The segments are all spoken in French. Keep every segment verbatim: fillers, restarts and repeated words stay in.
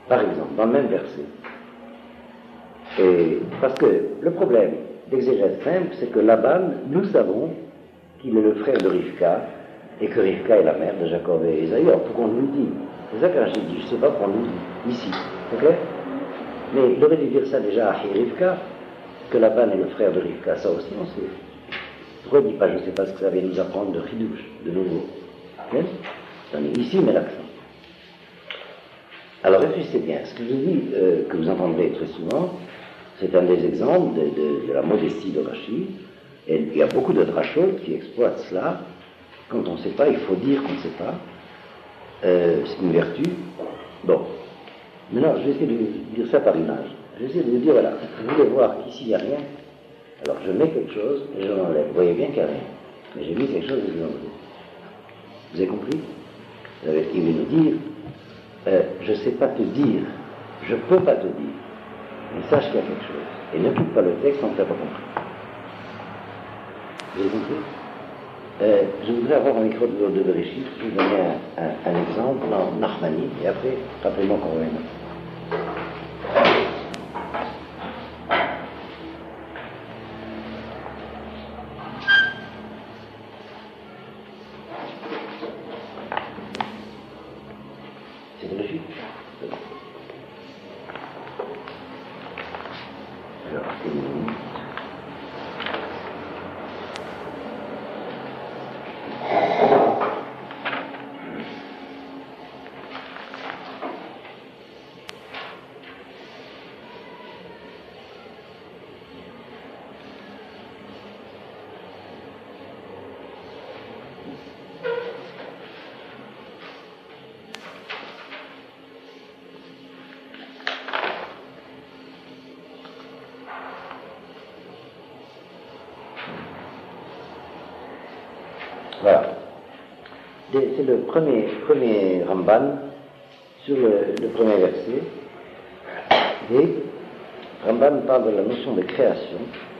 par exemple, dans le même verset. Et parce que le problème d'exégèse simple, c'est que Laban, nous savons qu'il est le frère de Rivka, et que Rivka est la mère de Jacob et Ésaü. Alors, pourquoi on nous le dit? C'est ça que Rachid dit, je ne sais pas pourquoi on nous le dit, ici, c'est clair? Mais il aurait dû dire ça déjà à Rivka, que Laban est le frère de Rivka, ça aussi on sait. Pourquoi il ne dit pas, je ne sais pas ce que ça vient nous apprendre de Chidouche, de nouveau? Ici, mais l'accent. Alors réfléchissez bien, ce que je dis, euh, que vous entendrez très souvent, c'est un des exemples de, de, de la modestie de Rachid, et il y a beaucoup de drachot qui exploitent cela. Quand on ne sait pas, il faut dire qu'on ne sait pas. Euh, c'est une vertu. Bon. Maintenant, je vais essayer de dire ça par image. Je vais essayer de vous dire, voilà, vous voulez voir qu'ici il n'y a rien. Alors je mets quelque chose et je l'enlève. Vous voyez bien qu'il n'y a rien. Mais j'ai mis quelque chose et je l'enlève. Vous avez compris? Vous avez, il veut nous dire, euh, je ne sais pas te dire, je ne peux pas te dire, mais sache qu'il y a quelque chose. Et ne quitte pas le texte sans que tu n'as pas compris. Vous avez compris? euh, Je voudrais avoir un micro de, de Bereshit. Je vais vous donner un, un, un exemple dans Nachmani, et après, rappelez-moi qu'on revient. Voilà. C'est le premier, premier Ramban sur le, le premier verset. Et Ramban parle de la notion de création.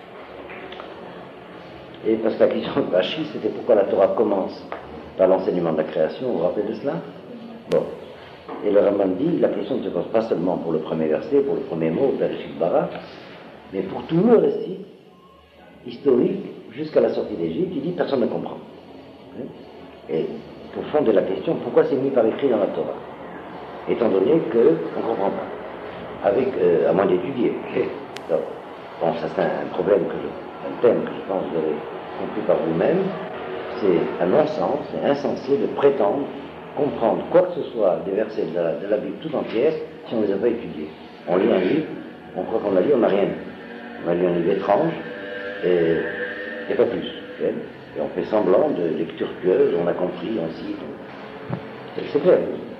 Et parce que la question de Rashi, c'était pourquoi la Torah commence par l'enseignement de la création. Vous vous rappelez de cela? Bon. Et le Ramban dit, la question ne se pose pas seulement pour le premier verset, pour le premier mot, Bereshit bara, mais pour tout le récit historique jusqu'à la sortie d'Égypte. Il dit, personne ne comprend. Et pour fonder la question, pourquoi c'est mis par écrit dans la Torah, étant donné qu'on ne comprend pas, avec, euh, à moins d'étudier. Donc, bon, ça c'est un problème, que je, un thème que je pense que vous avez compris par vous-même. C'est un non-sens, c'est insensé de prétendre comprendre quoi que ce soit des versets de la, de la Bible tout entière si on ne les a pas étudiés. On lit un livre, on croit qu'on l'a lu, on n'a rien lu. On a lu un livre étrange, et, et pas plus. Okay? Et on fait semblant de lecture pieuse, on a compris, on cite. C'est, c'est clair.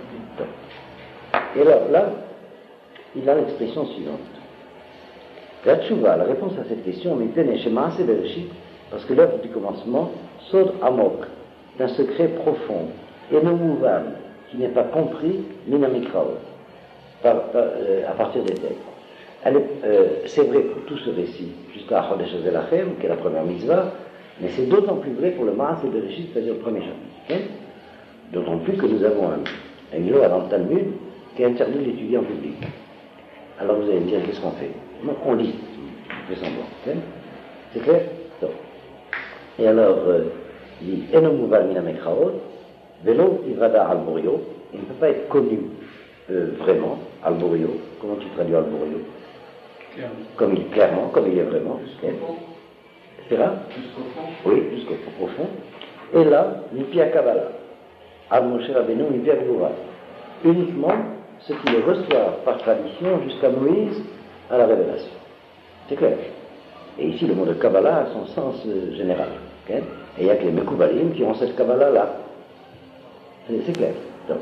Et alors là, il a l'expression suivante. La tchouva, la réponse à cette question, c'est Bereshit, parce que l'œuvre du commencement, Sod Amok, d'un secret profond, et no mouvan, qui n'est pas compris, minamikraot, par, par, euh, à partir des textes. Elle est, euh, c'est vrai pour tout ce récit, jusqu'à Chodesh Zelachem, qui est la première mitzvah, mais c'est d'autant plus vrai pour le Maaseh Bereshit, c'est-à-dire le premier chapitre. Okay? D'autant plus que nous avons un, une loi dans le Talmud qui interdit d'étudier en public. Alors vous allez me dire, qu'est-ce qu'on fait? On lit, on fait semblant. Okay? C'est clair? Donc. Et alors, euh, il dit, Eno Mouval Minamekraot, Velo Ivada Alborio, il ne peut pas être connu euh, vraiment, Alborio. Comment tu traduis Alborio? Comme il, clairement, comme il est vraiment. Okay? C'est là? Jusqu'au fond. Oui, jusqu'au profond. Et là, Nipia Kabbalah. Al Moshe Rabbeinu, Nipia Gvura. Uniquement ceux qui le reçoivent par tradition jusqu'à Moïse à la révélation. C'est clair. Et ici, le mot de Kabbalah a son sens euh, général. Okay? Et il n'y a que les Mekoubalim qui ont cette Kabbalah-là. C'est, c'est clair. Donc.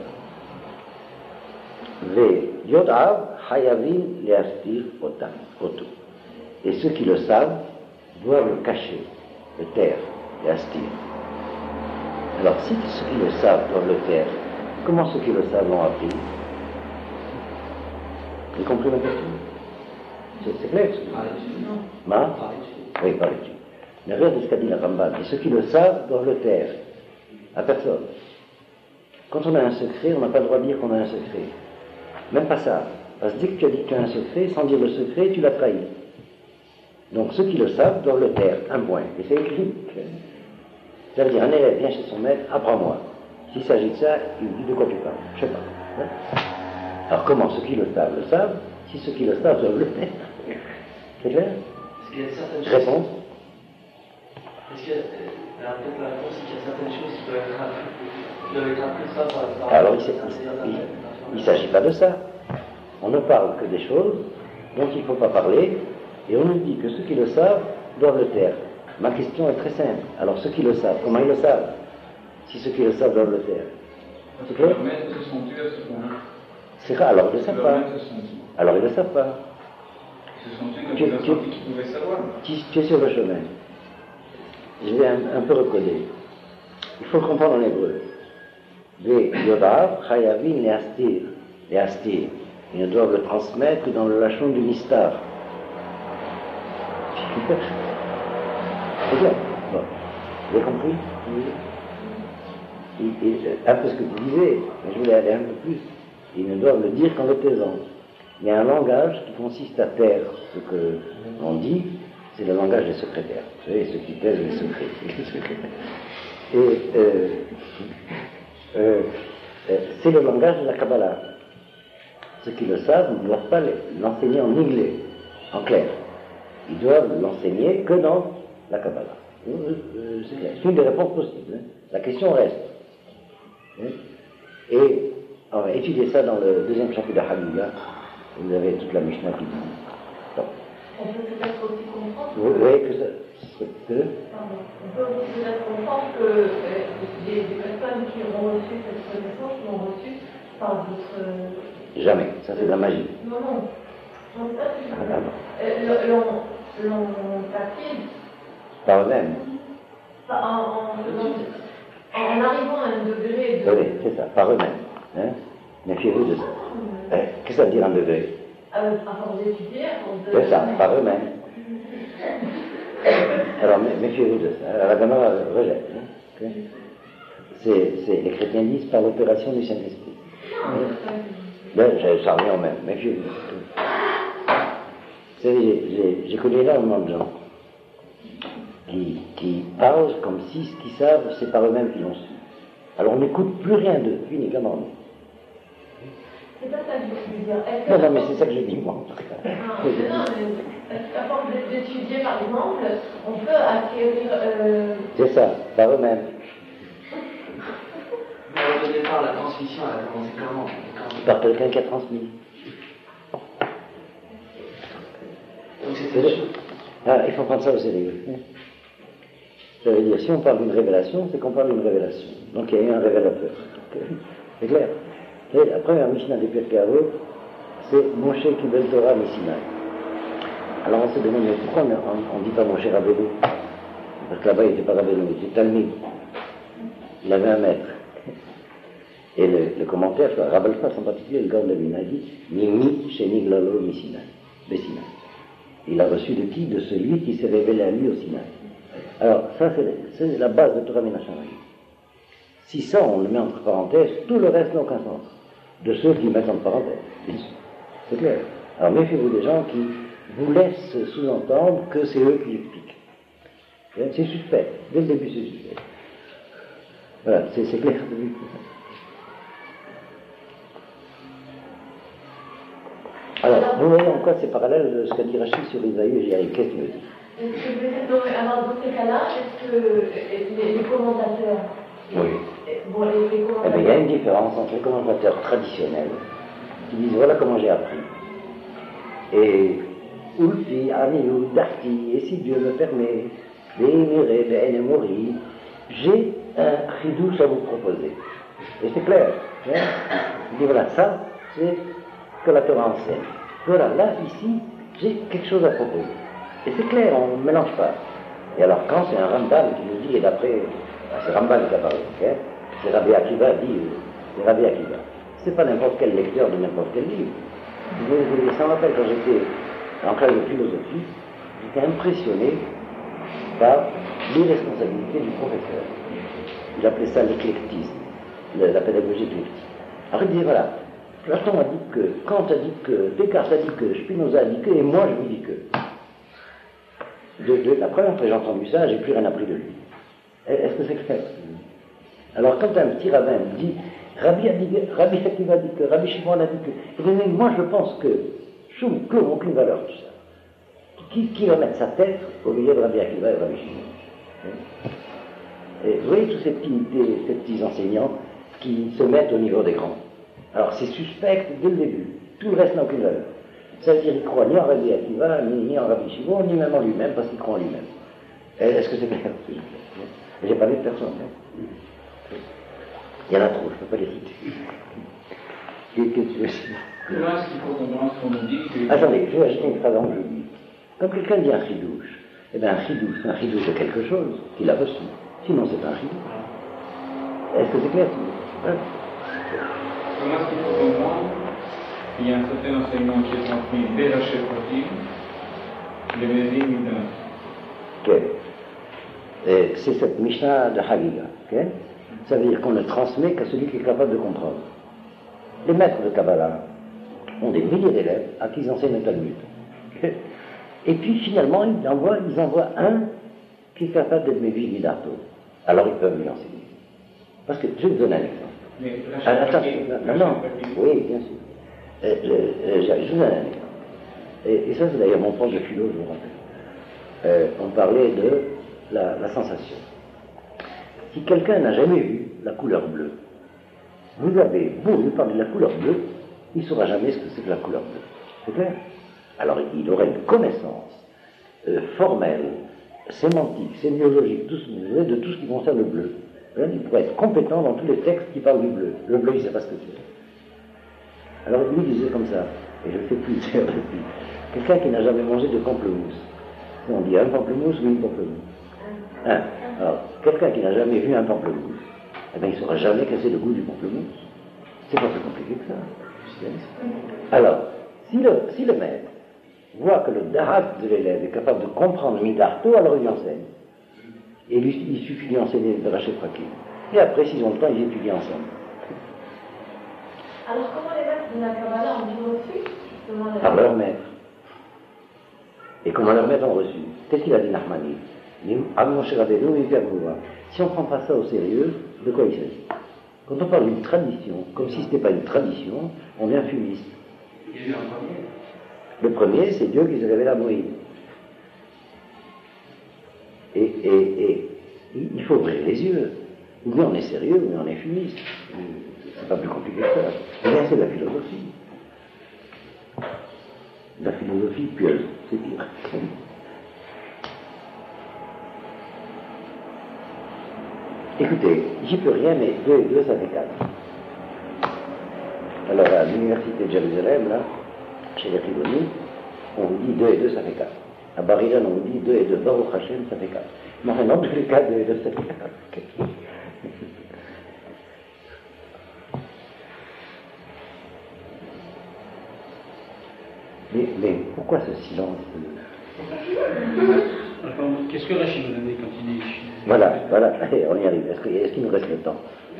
Ve Yodav Hayavin Leastir Otam. Otu. Et ceux qui le savent doivent le cacher, le taire, et astir. Alors, si ceux qui le savent doivent le taire, comment ceux qui le savent l'ont appris? Vous avez compris ma question? C'est, c'est clair? Par l'étude, non? Ma? Par l'étude. Oui, par l'étude. Mais regarde ce qu'a dit la Ramban. Et ceux qui le savent doivent le taire. À personne. Quand on a un secret, on n'a pas le droit de dire qu'on a un secret. Même pas ça. Parce que dès que tu as dit que tu as un secret, sans dire le secret, tu l'as trahi. Donc ceux qui le savent doivent le taire, un point. Et c'est écrit. Ça veut dire, un élève vient chez son maître, apprends-moi. S'il s'agit de ça, il dit de quoi tu parles. Je sais pas. Alors comment ceux qui le savent le savent, si ceux qui le savent doivent le taire. C'est clair? Est-ce qu'il y a certaines choses... Réponse? Est-ce qu'il y a... Alors peut-être la réponse, c'est qu'il y a certaines choses qui doivent être apprises. Qui doivent être apprises ça par... par Alors il ne s'agit pas de ça. On ne parle que des choses dont il ne faut pas parler, et on nous dit que ceux qui le savent doivent le taire. Ma question est très simple. Alors ceux qui le savent, comment ils le savent? Si ceux qui le savent doivent le taire. C'est clair? Leurs maîtres se sont tus à ce point-là. C'est rare, alors ils ne le savent Leurs pas. maîtres se sont tus. Alors ils ne le savent pas. Ils se sont tus comme Tu- ils ont tu- senti qu'ils pouvaient savoir. Tu, tu es sur le chemin. Je vais un, un peu recoder. Il faut le comprendre en hébreu. Ve yodav chayavim leastir. Leastir. Ils ne doivent le transmettre que dans le lachon du nistar. C'est clair? Bon. Vous avez compris? Oui. Et, et, un peu ce que tu disais, mais je voulais aller un peu plus. Ils ne doivent le dire qu'en le taisant. Il y a un langage qui consiste à taire ce que l'on dit, c'est le langage des secrétaires. Vous savez, ceux qui taisent les secrets. Et euh, euh, euh, c'est le langage de la Kabbalah. Ceux qui le savent ne doivent pas l'enseigner en anglais, en clair. Ils doivent l'enseigner que dans la Kabbalah. Euh, euh, c'est clair. C'est une des réponses possibles. Hein. La question reste. Hein. Et on va étudier ça dans le deuxième chapitre de Haggadah. Vous avez toute la Mishnah qui dit. Donc, on peut peut-être aussi comprendre vous voyez que ça. Que, pardon, on peut aussi peut-être comprendre que euh, des, des personnes qui ont reçu cette connaissance l'ont reçue par votre... Euh, jamais. Ça, c'est de la magie. non, non. Non, c'est pas ce que je veux Ah, dire. Euh, l'ont l'ont acquise par eux-mêmes. en, en, en, en arrivant à un degré de... Oui, c'est ça, par eux-mêmes. Hein. Méfiez-vous de ça. Euh, Eh, qu'est-ce que ça veut dire un degré? euh, à force d'étudier, à force de... C'est ça, par eux-mêmes. Alors, mé- méfiez-vous de ça. Alors, la Gamara rejette. Hein. Okay. C'est, c'est, les chrétiens disent par l'opération du Saint-Esprit. Hein. Ben, ça revient au même. Méfiez-vous. Vous savez, j'ai, j'ai, j'ai connu énormément de gens qui, qui parlent comme si ce qu'ils savent, c'est par eux-mêmes qu'ils l'ont su. Alors, on n'écoute plus rien d'eux, uniquement. C'est pas ça que je veux dire. Est-ce que Non, non, mais c'est ça que je dis, moi, en tout cas. Ah, non, mais est-ce qu'à force d'étudier, par exemple, on peut acquérir... Euh... C'est ça, par eux-mêmes. Mais au départ, la transmission, elle a commencé comment? Par quelqu'un qui a transmis. Donc c'était sûr. Ah, il faut prendre ça au sérieux. Ça veut dire, si on parle d'une révélation, c'est qu'on parle d'une révélation. Donc il y a eu un révélateur. C'est clair. Et la première Mishnah des Pirkei Avot, c'est Moshe Kibel Torah Misinaï. Alors on se demande, mais pourquoi on ne dit pas Moshe Rabbeinu? Parce que là-bas il n'était pas Rabbeinu, il était Talmid. Il avait un maître. Et le, le commentaire, Rabbalfas en particulier, le Gaon de Avina dit Mimi Sheni Glalo Misinaï, Bessinaï. Il a reçu de qui? De celui qui s'est révélé à lui au Sinaï. Alors, ça, c'est, c'est la base de Torah Minachamaï. Si ça, on le met entre parenthèses, tout le reste n'a aucun sens. De ceux qui le mettent entre parenthèses, bien sûr. C'est clair. Alors, méfiez-vous des gens qui vous laissent sous-entendre que c'est eux qui expliquent. C'est suspect. Dès le début, c'est suspect. Voilà, c'est, c'est clair. Alors, vous voyez en quoi c'est parallèle de ce qu'a dit Rachid sur Isaïe et Jérémie. Qu'est-ce qu'il veut dire? Est-ce que je veux dire, non, mais alors dans ces cas-là, est-ce que les, les commentateurs... Oui. Bon, les, les Eh commentateurs... bien, il y a une différence entre les commentateurs traditionnels qui disent voilà comment j'ai appris. Et Ulfi, Amiou, Darti, et si Dieu me permet, Bémiré, Bénémori, j'ai un chidouche à vous proposer. Et c'est clair. Hein? Il dit voilà, ça, c'est ce que la Torah enseigne. Voilà, là, ici, j'ai quelque chose à proposer. Et c'est clair, on ne mélange pas. Et alors, quand c'est un Rambam qui nous dit, et d'après, c'est Rambam qui a parlé, okay? C'est Rabbi Akiva dit, c'est Rabbi Akiva. C'est pas n'importe quel lecteur de n'importe quel livre. Vous voulez, ça me rappelle quand j'étais en classe de philosophie, j'étais impressionné par l'irresponsabilité du professeur. Il appelait ça l'éclectisme, la pédagogie éclectique. Alors il disait, voilà, Platon a dit que, Kant a dit que, Descartes a dit que, Spinoza a dit que, et moi je vous dis que. De, de, la première fois que j'ai entendu ça, j'ai plus rien appris de lui. Est-ce que c'est clair? Alors quand un petit rabbin me dit, Rabbi, a dit, Rabbi Akiva a dit que, Rabbi Shimon a dit que, et bien, moi je pense que, Choum, Clou, aucune valeur tout ça. Qui, qui va mettre sa tête au milieu de Rabbi Akiva et Rabbi Shimon? Et vous voyez tous ces petits, ces petits enseignants qui se mettent au niveau des grands. Alors c'est suspect dès le début, tout le reste n'a aucune valeur. Ça veut dire qu'il ne croit ni en Rabbi Akiva, ni, ni en Rabbi Shimon, ni même en lui-même, parce qu'il croit en lui-même. Est-ce que c'est clair? J'ai parlé de personne. Hein. Il y en a trop, je ne peux pas les citer. Qu'est-ce que tu veux dire? Comment est-ce qu'il faut comprendre ce qu'on nous dit que... Attendez, je vais ajouter une phrase en que je dis. Quand quelqu'un dit un chidouche, eh bien un chidouche, c'est un chidouche de quelque chose qu'il a reçu. Sinon c'est pas un chidouche. Est-ce que c'est clair? Hein? Comment est-ce qu'il faut comprendre qu'il y a un certain enseignement qui est transmis dès la chef pratique, le Mézim Midana? Ok. C'est cette Mishnah de Hagiga. Okay? Ça veut dire qu'on ne transmet qu'à celui qui est capable de comprendre. Les maîtres de Kabbalah ont des milliers d'élèves à qui ils enseignent le Talmud. Okay? Et puis finalement, ils envoient, ils envoient un qui est capable d'être Mévi Midato. Alors ils peuvent lui enseigner. Parce que je vais vous donner un exemple. Mais la Ah, attends, chef non, non, non, oui, bien sûr. Euh, je, euh, je vous donne un exemple. Et, et ça, c'est d'ailleurs mon prof de philo, je vous rappelle. Euh, on parlait de la, la sensation. Si quelqu'un n'a jamais vu la couleur bleue, vous avez beau lui parler de la couleur bleue, il ne saura jamais ce que c'est que la couleur bleue. C'est clair? Alors il aurait une connaissance euh, formelle, sémantique, sémiologique, tout ce, de tout ce qui concerne le bleu. Il pourrait être compétent dans tous les textes qui parlent du bleu. Le bleu, il ne sait pas ce que c'est. Alors lui disait comme ça, et je ne sais plus dire depuis, quelqu'un qui n'a jamais mangé de pamplemousse. On dit un pamplemousse ou une pamplemousse. Hein? Alors, quelqu'un qui n'a jamais vu un pamplemousse, eh bien, il ne saura jamais quel c'est le goût du pamplemousse. C'est pas plus compliqué que ça. Alors, si le, si le maître voit que le darat de l'élève est capable de comprendre Midarto, alors il lui enseigne. Et lui, il suffit de lui enseigner de Rachel Prakim. Et après, s'ils ont le temps, ils étudient ensemble. Alors, comment les maîtres de la Kabbalah ont reçu justement la... Par leur maître. Et comment leur maître ont reçu? Qu'est-ce qu'il a dit, Nachmani? Si on ne prend pas ça au sérieux, de quoi il s'agit? Quand on parle d'une tradition, comme si ce n'était pas une tradition, on devient fumiste. Il y a eu un premier. Le premier, c'est Dieu qui s'est révélé à Moïse. Et, et, et il faut ouvrir les yeux. Ou bien on est sérieux, ou bien on est fumiste. C'est pas plus compliqué que ça. Et bien c'est de la philosophie. De la philosophie pieuse, c'est pire. Écoutez, j'y peux rien, mais deux et deux, ça fait quatre. Alors à l'université de Jérusalem, là, chez les Chiloni, on vous dit deux et deux, ça fait quatre. À Bar-Ilan, on vous dit deux et deux, Baruch Hashem, ça fait quatre. Mais enfin, dans tous les cas, deux et deux, ça fait quatre. mais, mais pourquoi ce silence? Qu'est-ce que Rachid nous a dit quand il dit... Voilà, voilà, on y arrive. Est-ce qu'il est qu'il nous reste le temps?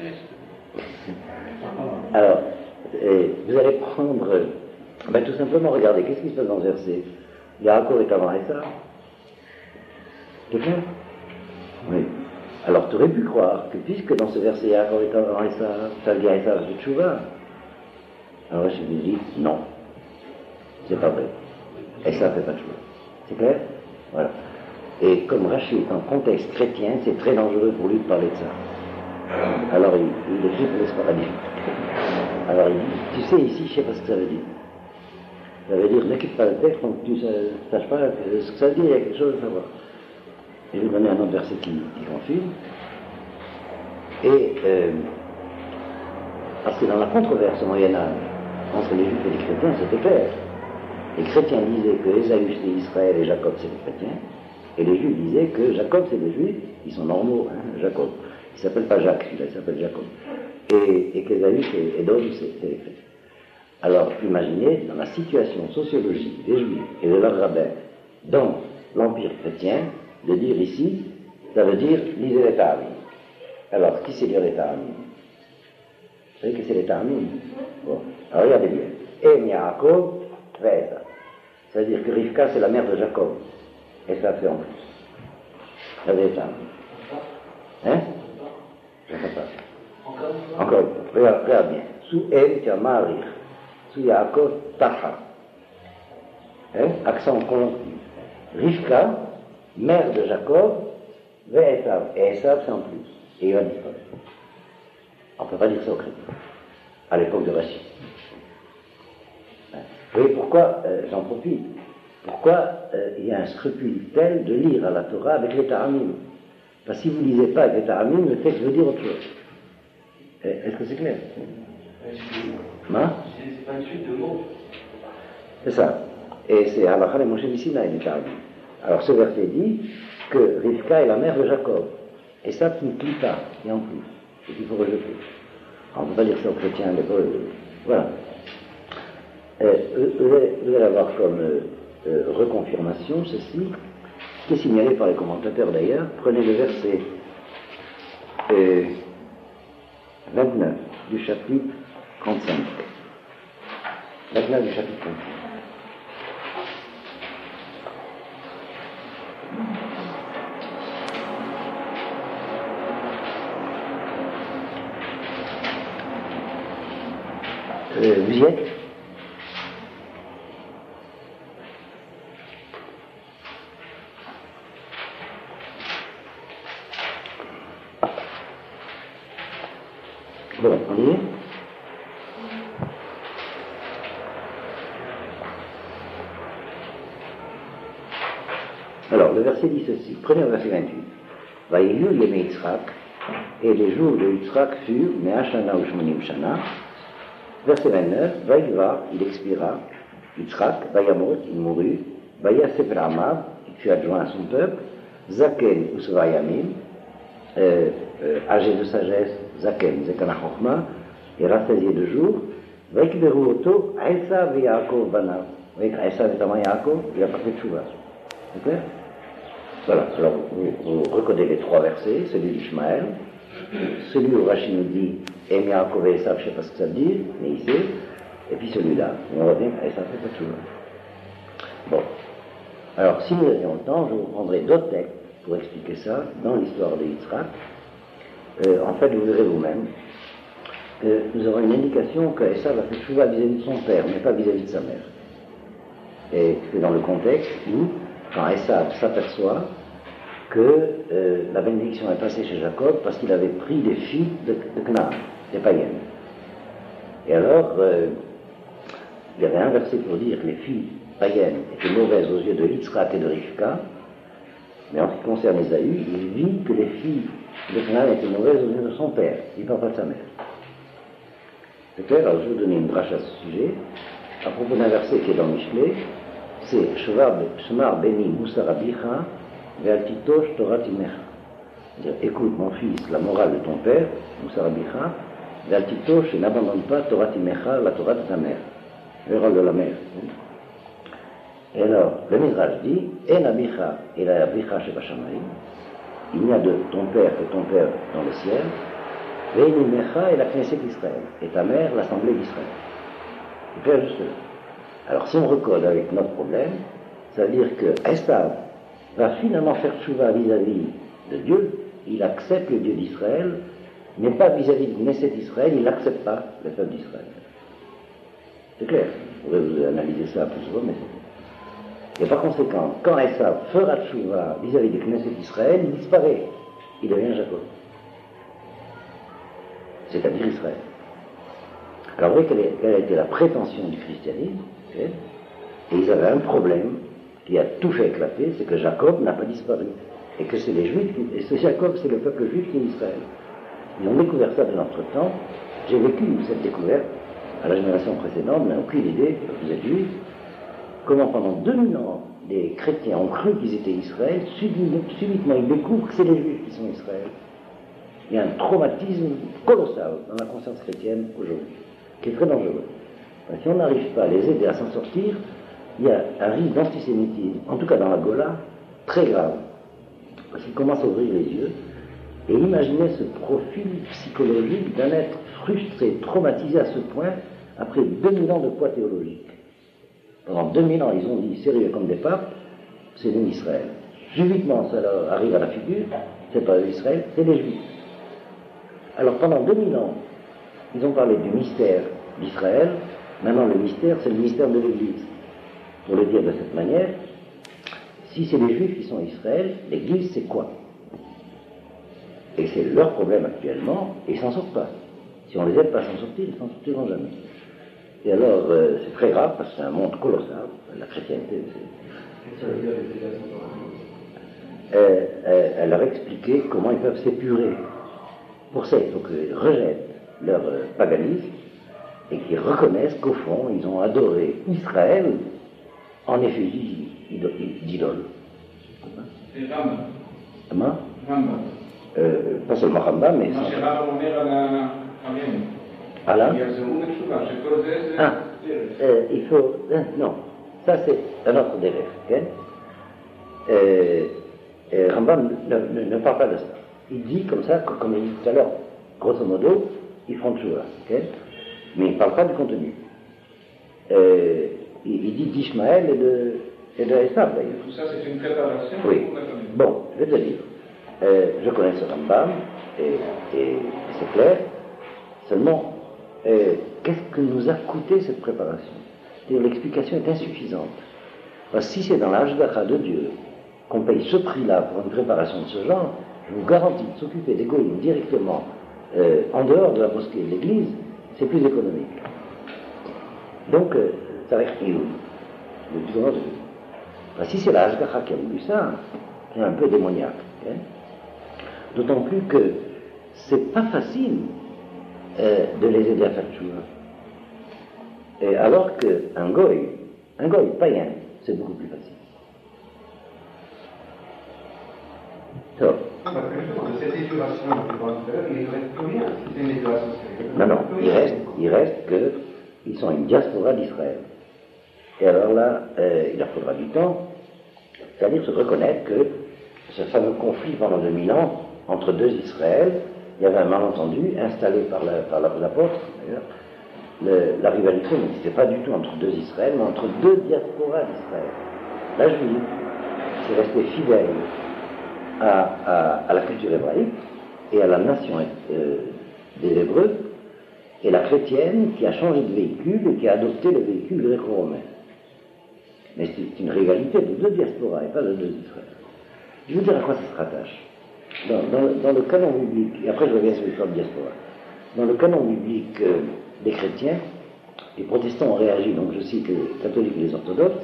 Alors, euh, vous allez prendre... Ben, tout simplement, regardez, qu'est-ce qui se passe dans ce verset? Yaakov est avant Esav. C'est clair? Oui. Alors, tu aurais pu croire que puisque dans ce verset Yaakov est avant Esav, ça veut dire Esav de Tchouva. Alors, je me dis, non. C'est pas vrai. Esav fait pas de Tchouva. C'est clair? Voilà. Et comme Rachid est en contexte chrétien, c'est très dangereux pour lui de parler de ça. Alors, il, il écrit pour les Sparadiens. Alors, il dit, tu sais, ici, je ne sais pas ce que ça veut dire. Ça veut dire, ne quitte pas le texte, donc tu ne saches pas ce que ça veut dire, il y a quelque chose à savoir. Et je vais vous donner un autre verset qui, qui confirme. Et, euh, parce que dans la controverse au Moyen-Âge, entre les Juifs et les chrétiens, c'était clair. Les chrétiens disaient que Ésaü c'était Israël et Jacob c'est les chrétiens, et les Juifs disaient que Jacob c'est les Juifs, ils sont normaux, hein, Jacob. Il ne s'appelle pas Jacques, celui-là, il s'appelle Jacob. Et, et qu'Ésaü c'est Édom, c'est les chrétiens. Alors, imaginez, dans la situation sociologique des Juifs et de leurs rabbins dans l'Empire chrétien, de dire ici, ça veut dire lisez les Ta'amim. Alors, qui sait lire les Ta'amim? Vous savez que c'est les Ta'amim? Bon, alors regardez bien. Em Yaakov ve'Esav. C'est-à-dire que Rivka, c'est la mère de Jacob. Et ça fait en plus. Regardez ça. Hein? Je ne sais pas. Encore une fois. Encore une fois. Regarde, regarde bien. Sous Em, tu as Marir. Sous Yaakov, Taha. Hein? Accent conjonctif. Rivka, mère de Jacob, ve'Esav. Et Esav, c'est en plus. Et il va disparaître. On ne peut pas dire ça au chrétien. À l'époque de Rachid. Vous voyez pourquoi, euh, j'en profite, pourquoi euh, il y a un scrupule tel de lire à la Torah avec les Ta'amim. Parce que si vous ne lisez pas avec les Ta'amim, le texte veut dire autre chose. Est-ce que c'est clair? Hein? C'est pas une suite de mots. C'est ça. Et c'est Halakha et Moshe Missina, les Ta'amim. Alors ce verset dit que Rivka est la mère de Jacob. Et ça, tu ne plie pas, et en plus. Et qu'il faut rejeter. Alors, on ne peut pas dire ça aux chrétiens, les pauvres. Voilà. Euh, vous, allez, vous allez avoir comme euh, euh, reconfirmation ceci, qui est signalé par les commentateurs d'ailleurs. Prenez le verset euh, vingt-neuf du chapitre trente-cinq. vingt-neuf du chapitre trente-cinq. Euh, vous y êtes? Bon, on y est? Alors, le verset dit ceci. Prenez le verset vingt-huit. Vaïlu yemé Yitzhak, et les jours de Yitzhak furent Mea Shana ou Shmonim Shana. Verset vingt-neuf. Vaïva, il expira. Yitzhak, Vayamot, il mourut. Vaya Sefer Amav, il fut adjoint à son peuple. Zaken ou Svayamim, euh, euh, âgé de sagesse, Zaken, Zekana Chochma, et rassasié de jour. Vaikberu Oto, Esav et Yaakov Banav. Vous voyez qu'Esav est avant Yaakov, il n'a pas fait de chouva. C'est clair? Voilà, alors vous, vous recodez les trois versets, celui d'Ishmaël, celui où Rachid nous dit Em Yaakov et Esav, je ne sais pas ce que ça veut dire, mais il sait, et puis celui-là. Et on revient qu'Esav fait pas de chouva. Bon. Alors, si nous avions le temps, je vous prendrai d'autres textes pour expliquer ça dans l'histoire de Yitzhak. Euh, en fait, vous verrez vous-même que nous avons une indication que Esav a fait chouva vis-à-vis de son père, mais pas vis-à-vis de sa mère. Et c'est dans le contexte où, quand Esav s'aperçoit que euh, la bénédiction est passée chez Jacob parce qu'il avait pris des filles de, de Canaan, des païennes. Et alors, euh, il y avait un verset pour dire que les filles païennes étaient mauvaises aux yeux de Yitzhak et de Rivka, mais en ce qui concerne Ésaü, il vit que les filles de Canaan étaient mauvaises aux yeux de son père, il ne parle pas de sa mère. C'est clair? Alors je vais vous donner une drache à ce sujet, à propos d'un verset qui est dans Mishlé, c'est Shemar Beni Moussar Abicha Ve'altitosh Torah Timecha. C'est-à-dire, écoute mon fils, la morale de ton père, Moussar Abicha, Ve'altitosh, et n'abandonne pas Torah Timecha, la Torah de ta mère, le rôle de la mère. Et alors, le Midrash dit, En Abicha et la Abicha Sheba Shamayim, il n'y a de ton père que ton père dans le ciel, Ve'inimecha et la Knesset d'Israël, et ta mère, l'Assemblée d'Israël. C'est clair juste là. Alors, si on recode avec notre problème, ça veut dire que Esav va finalement faire tchouva vis-à-vis de Dieu, il accepte le Dieu d'Israël, mais pas vis-à-vis de Knesset d'Israël, il n'accepte pas le peuple d'Israël. C'est clair, vous pourrez vous analyser ça plus souvent, mais c'est... Et par conséquent, quand Esav fera tchouva vis-à-vis de Knesset d'Israël, il disparaît, il devient Jacob. C'est-à-dire Israël. Alors, vous voyez quelle, est, quelle a été la prétention du christianisme, okay? Et ils avaient un problème qui a tout fait éclater, c'est que Jacob n'a pas disparu. Et que c'est les Juifs, qui, et c'est Jacob, c'est le peuple juif qui est Israël. Ils ont découvert ça de notre temps. J'ai vécu cette découverte à la génération précédente, mais aucune idée, vous êtes juifs, comment pendant deux mille ans, les chrétiens ont cru qu'ils étaient Israël, subitement ils découvrent que c'est les Juifs qui sont Israël. Il y a un traumatisme colossal dans la conscience chrétienne aujourd'hui, qui est très dangereux. Si on n'arrive pas à les aider à s'en sortir, il y a un risque d'antisémitisme, en tout cas dans la Gola, très grave. Parce qu'il commence à ouvrir les yeux et imaginer ce profil psychologique d'un être frustré, traumatisé à ce point après deux mille ans de poids théologique. Pendant deux mille ans, ils ont dit, sérieux comme des papes, c'est nous Israël. Subitement, ça leur arrive à la figure, c'est pas eux Israël, c'est les Juifs. Alors pendant deux mille ans, ils ont parlé du mystère d'Israël, maintenant le mystère, c'est le mystère de l'Église. Pour le dire de cette manière, si c'est les Juifs qui sont Israël, l'Église c'est quoi? Et c'est leur problème actuellement, et ils s'en sortent pas. Si on les aide pas à s'en sortir, ils s'en sortiront jamais. Et alors, euh, c'est très grave, parce que c'est un monde colossal, la chrétienté, c'est... Euh, euh, elle leur a expliqué comment ils peuvent s'épurer. Pour ça, il faut qu'ils rejettent leur euh, paganisme, et qu'ils reconnaissent qu'au fond, ils ont adoré Israël en effigie d'idoles. C'est Rambam. Comment? Rambam. Euh, pas seulement Rambam, mais... מה שרב אומר על ה... Alors? יחזרו בתשובה, שכל זה זה... Ah, euh, il faut... euh, non, ça c'est un autre délai. Okay? Euh, euh, Rambam ne, ne, ne parle pas de ça. Il dit comme ça, que, comme il dit tout à l'heure, grosso modo, ils font tchouva. Okay? Mais il ne parle pas du contenu. Euh, il, il dit d'Ishmaël et de, et de Esav d'ailleurs. Tout ça c'est une préparation. Oui. Bon, je vais te dire. Euh, je connais ce Rambam, et, et c'est clair. Seulement, euh, qu'est-ce que nous a coûté cette préparation? C'est-à-dire, l'explication est insuffisante. Parce que si c'est dans l'Ashgacha de Dieu qu'on paye ce prix-là pour une préparation de ce genre, je vous garantis de s'occuper des goïms directement euh, en dehors de la mosquée et de l'église, c'est plus économique. Donc, euh, ça va être Ioun. Le plus grand de Dieu. Enfin, si c'est la Ashgacha qui a voulu ça, c'est un peu démoniaque. Hein? D'autant plus que c'est pas facile euh, de les aider à faire tchouva. Et alors qu'un goy, un goy païen, c'est beaucoup plus facile. So. Cette situation il ne reste plus rien si c'est une situation sérieuse. Non, non, il reste, il reste que ils sont une diaspora d'Israël. Et alors là, euh, il leur faudra du temps, c'est-à-dire se reconnaître que ce fameux conflit pendant deux mille ans entre deux Israël, il y avait un malentendu installé par, la, par l'apôtre, d'ailleurs. Le, la rivalité n'existait pas du tout entre deux Israël, mais entre deux diasporas d'Israël. La juive, qui restait fidèle à, à, à la culture hébraïque et à la nation euh, des Hébreux, et la chrétienne qui a changé de véhicule et qui a adopté le véhicule gréco-romain. Mais c'est une rivalité de deux diasporas et pas de deux Israël. Je veux dire à quoi ça se rattache. Dans, dans, dans le canon biblique, et après je reviens sur l'histoire de diaspora, dans le canon biblique euh, des chrétiens, les protestants ont réagi, donc je cite les catholiques et les orthodoxes,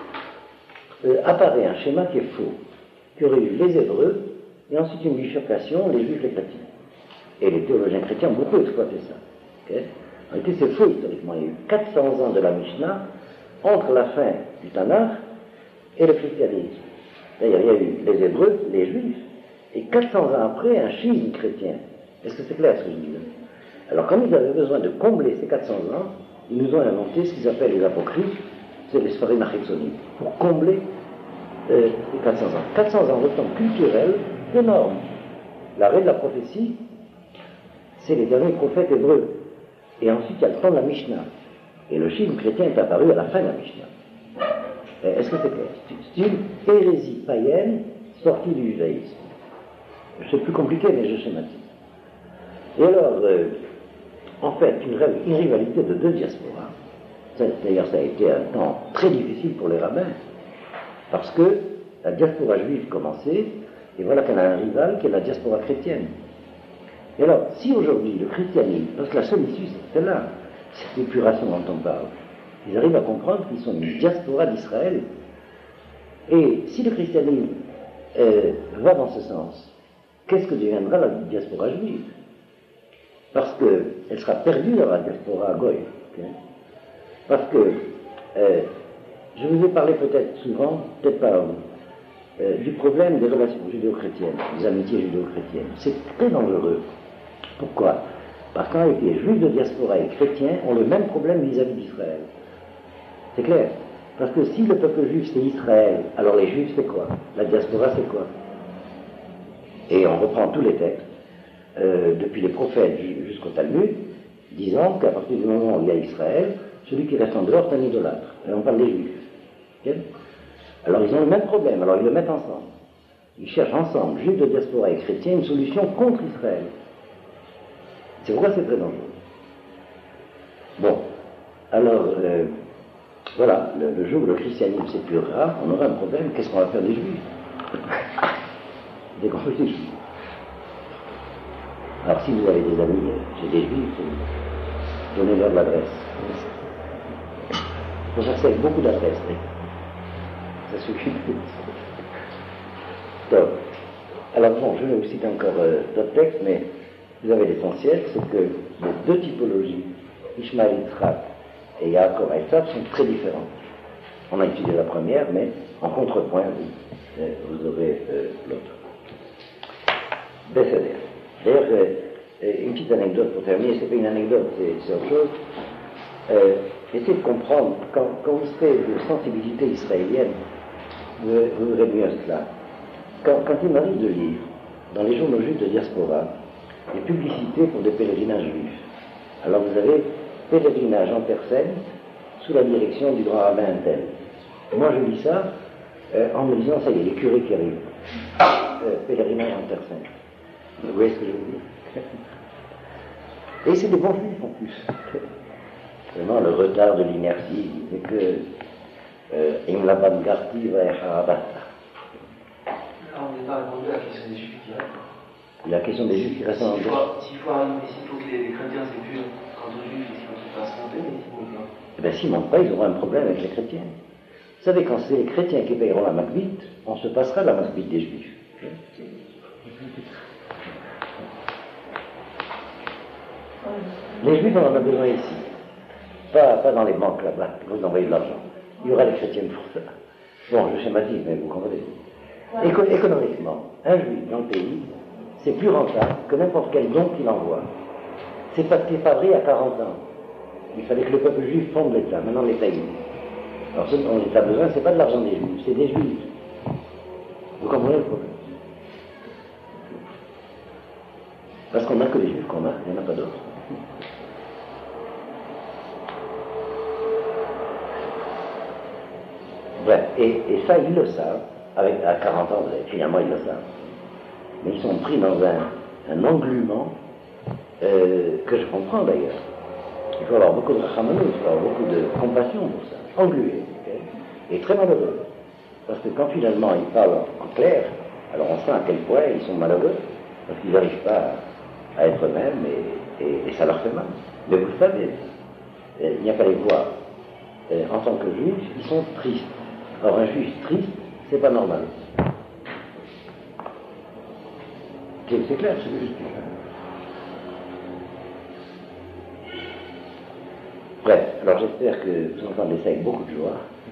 euh, apparaît un schéma qui est faux, qui aurait eu les Hébreux, et ensuite une bifurcation, les Juifs, les chrétiens. Et les théologiens chrétiens ont beaucoup exploité ça. Okay? En réalité, c'est faux historiquement. Il y a eu quatre cents ans de la Mishnah entre la fin du Tanakh et le christianisme. D'ailleurs, il y a eu les Hébreux, les Juifs, et quatre cents ans après, un schisme chrétien. Est-ce que c'est clair ce que je dis là? Alors, comme ils avaient besoin de combler ces quatre cents ans, ils nous ont inventé ce qu'ils appellent les apocryphes, c'est les Sfarim Achitzonim, pour combler euh, les quatre cents ans. quatre cents ans de temps culturel énorme. L'arrêt de la prophétie, c'est les derniers prophètes hébreux. Et ensuite, il y a le temps de la Mishnah. Et le schisme chrétien est apparu à la fin de la Mishnah. Est-ce que c'est clair? C'est une hérésie païenne sortie du judaïsme. C'est plus compliqué, mais je schématise. Et alors, euh, en fait, une, une rivalité de deux diasporas. Ça, d'ailleurs, ça a été un temps très difficile pour les rabbins, parce que la diaspora juive commençait, et voilà qu'elle a un rival qui est la diaspora chrétienne. Et alors, si aujourd'hui le christianisme, parce que la seule issue c'est celle-là, cette épuration dont on parle, ils arrivent à comprendre qu'ils sont une diaspora d'Israël, et si le christianisme euh, va dans ce sens, qu'est-ce que deviendra la diaspora juive? Parce qu'elle sera perdue dans la diaspora goy. Okay? Parce que, euh, je vous ai parlé peut-être souvent, peut-être pas euh, du problème des relations judéo-chrétiennes, des amitiés judéo-chrétiennes. C'est très dangereux. Pourquoi? Parce qu'en réalité, les juifs de diaspora et chrétiens ont le même problème vis-à-vis d'Israël. C'est clair. Parce que si le peuple juif c'est Israël, alors les juifs c'est quoi? La diaspora c'est quoi? Et on reprend tous les textes, euh, depuis les prophètes jusqu'au Talmud, disant qu'à partir du moment où il y a Israël, celui qui reste en dehors est un idolâtre. Et on parle des Juifs. Okay? Alors ils ont le même problème, alors ils le mettent ensemble. Ils cherchent ensemble, Juifs de diaspora et chrétiens, une solution contre Israël. C'est pourquoi c'est très dangereux. Bon, alors, euh, voilà, le, le jour où le christianisme s'épurera, on aura un problème, qu'est-ce qu'on va faire des Juifs? Dès qu'on fait des Juifs. Alors si vous avez des amis, j'ai des Juifs, donnez-leur l'adresse. Il faut faire ça avec beaucoup d'adresses. Ça suffit. Donc, alors bon, je vais vous citer encore euh, d'autres textes, mais vous avez l'essentiel, c'est que les deux typologies, Ishmaël Yitzhak et Yaakov Esav, sont très différentes. On a étudié la première, mais en contrepoint, vous, euh, vous aurez euh, l'autre. Besséder. D'ailleurs, euh, une petite anecdote pour terminer, c'est pas une anecdote, c'est autre chose. Euh, essayez de comprendre, quand, quand vous serez de sensibilité israélienne, vous, vous verrez mieux cela. Quand, quand il m'arrive de lire, dans les journaux juifs de diaspora, des publicités pour des pèlerinages juifs. Alors vous avez pèlerinage en Terre-Sainte sous la direction du grand rabbin Intel. Moi je lis ça euh, en me disant, ça y est, les curés qui arrivent. Euh, pèlerinage en Terre-Sainte. Vous voyez ce que je veux dire? Et c'est des bons juifs en plus. Vraiment, le retard de l'inertie, c'est que Im Laban Garti va Echarabata. Alors, on n'est pas répondu à la question des juifs qui restent. La question des juifs qui restent en dehors. S'il faut arriver, s'il faut que les, les chrétiens s'épurent quant aux juifs, il faut qu'ils fassent monter, mais s'ils montent pas. Eh bien, s'ils ne montent pas, ils auront un problème avec les chrétiens. Vous savez, quand c'est les chrétiens qui payeront la Magbite, on se passera la Magbite des juifs. Les juifs, on en a besoin ici. Pas, pas dans les banques là-bas, vous envoyez de l'argent. Il y aura les chrétiens pour ça. Bon, je schématise, mais vous comprenez. Éco économiquement, un juif dans le pays, c'est plus rentable que n'importe quel don qu'il envoie. C'est parce qu'il est pas vrai à quarante ans. Il fallait que le peuple juif fonde l'État. Maintenant, l'État est libre. Alors, ce dont l'État a besoin, c'est pas de l'argent des juifs, c'est des juifs. Vous comprenez le problème? Parce qu'on n'a que les juifs qu'on a, il n'y en a pas d'autres. Bref, et, et ça, ils le savent. Avec, à quarante ans, finalement, ils le savent. Mais ils sont pris dans un, un englument euh, que je comprends d'ailleurs. Il faut avoir beaucoup de rachamanu, il faut avoir beaucoup de compassion pour ça. Englué, okay? Et très malheureux. Parce que quand finalement ils parlent en clair, alors on sent à quel point ils sont malheureux, parce qu'ils n'arrivent pas à être eux-mêmes et, et, et ça leur fait mal. Mais vous le savez, il n'y a qu'à les voir. Et en tant que juifs, ils sont tristes. Or, un juif triste, c'est pas normal. C'est clair, c'est juste. Bref, alors j'espère que vous entendez ça avec beaucoup de joie.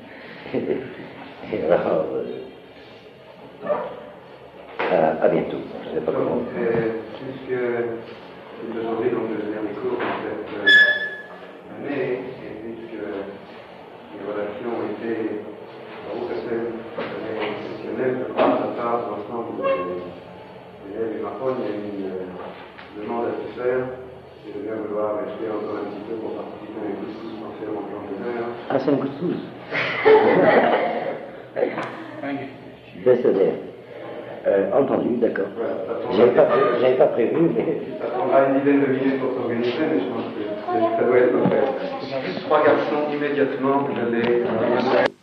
Et alors, euh, à, à bientôt. Je ne sais pas donc, comment. euh, puisque le janvier, donc le dernier cours de cette euh, année, et puisque les relations ont été beaucoup assez exceptionnelles, je crois, de la part de l'ensemble des élèves et Macron, il y a une euh, demande à se faire. Je vais bien vouloir rester encore un petit peu pour participer à un coup de pouce pensé en plan d'honneur. Ah, c'est un coup de pouce. Décédé. Euh, entendu, d'accord. J'avais pas, j'avais pas prévu, mais. Ça prendra une dizaine de minutes pour s'organiser, mais je pense que ça doit être fait. Trois garçons immédiatement, vous allez.